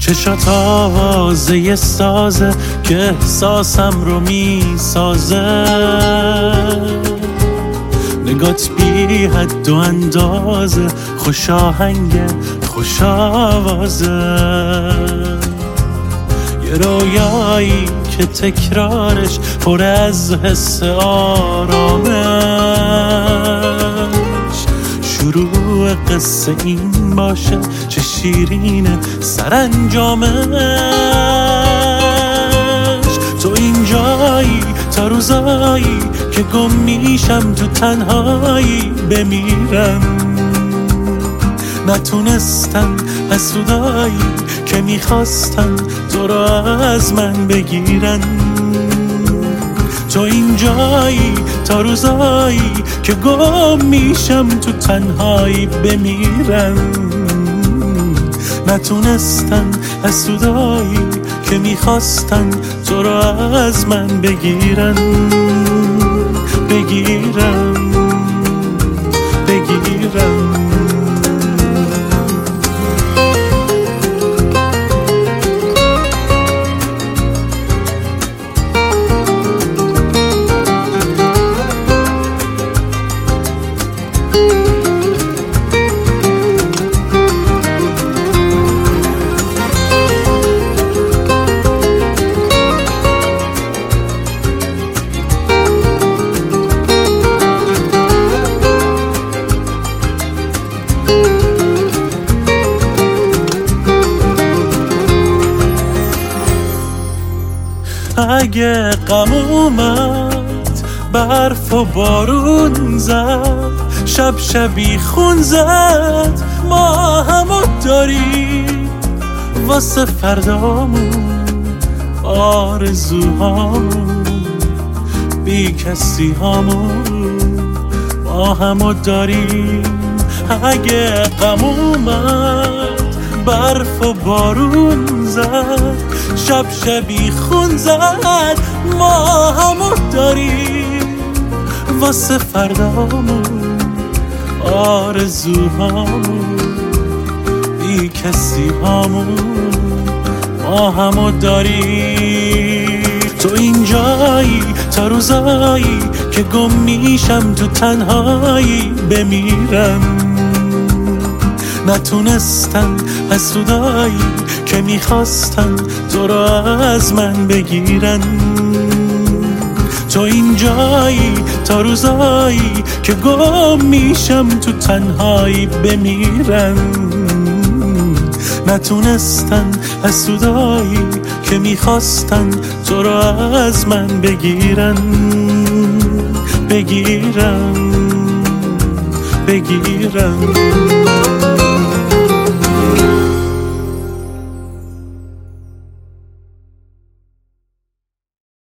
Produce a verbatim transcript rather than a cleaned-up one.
چشات آوازه سازه که احساسم رو می سازه، نگات بی حد و اندازه، خوش آهنگ خوش آوازه، یه رویایی که تکرارش پر از حس آرامش، شروع قصه این باشه چه شیرینه سرانجامش. تو اینجایی تا روزایی که گم میشم تو تنهایی بمیرم، نتونستن حسودایی که میخواستن تو را از من بگیرن. تو اینجایی تا روزایی که گم میشم تو تنهایی بمیرم، نتونستن حسودایی که میخواستن تو را از من بگیرن بگیرن بگیرن. اگه غم اومد برف و بارون زد، شب شبی خون زد، ما همو داریم واسه فردامون، آرزوهامون، بی کسی هامون، ما همو داریم. اگه غم اومد برف و بارون زد، شب شبی خون زد، ما همو داریم واسه فردامون، آرزوهامون، بی کسی هامون، ما همو داریم. تو اینجایی تا روزایی که گم میشم تو تنهایی بمیرم، نتونستن حسودایی که میخواستن تو را از من بگیرن. تو اینجایی تا روزایی که گم میشم تو تنهایی بمیرم، نتونستن حسودایی که میخواستن تو را از من بگیرن بگیرن بگیرن.